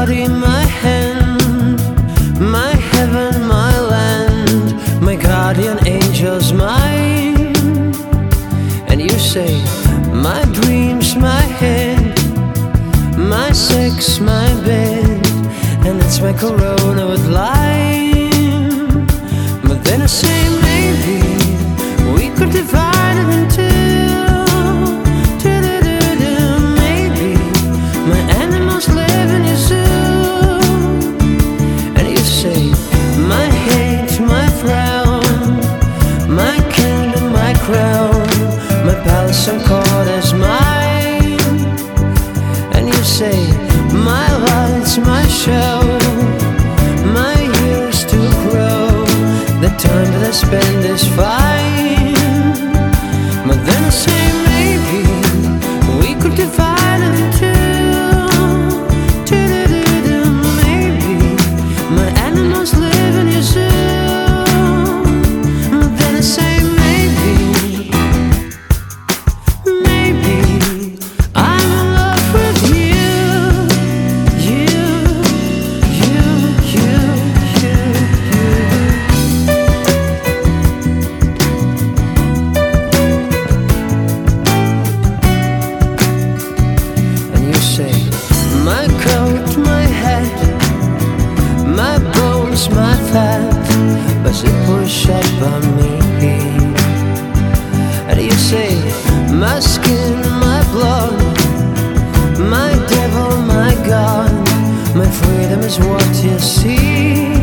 body, my hand, my heaven, my land, my guardian angel's mine. And you say, my dreams, my head, my sex, my bed, and it's my corona with lime. But then I say, maybe we could divide it in two. Maybe my animals live in your zoo. And you say, my hate, my frown, my kingdom, my crown, my palace and court is mine. And you say, my lights, my show, my years to grow, the time that I spend is fine. But then I say, maybe we could divide it in two. Maybe my animals live in your zoo. But then I say, maybe I'm in love with you. And you say, my coat, my hat, my bones, my fat, does it push up on me? And you say, my skin, my blood, my devil, my God, my freedom is what you see.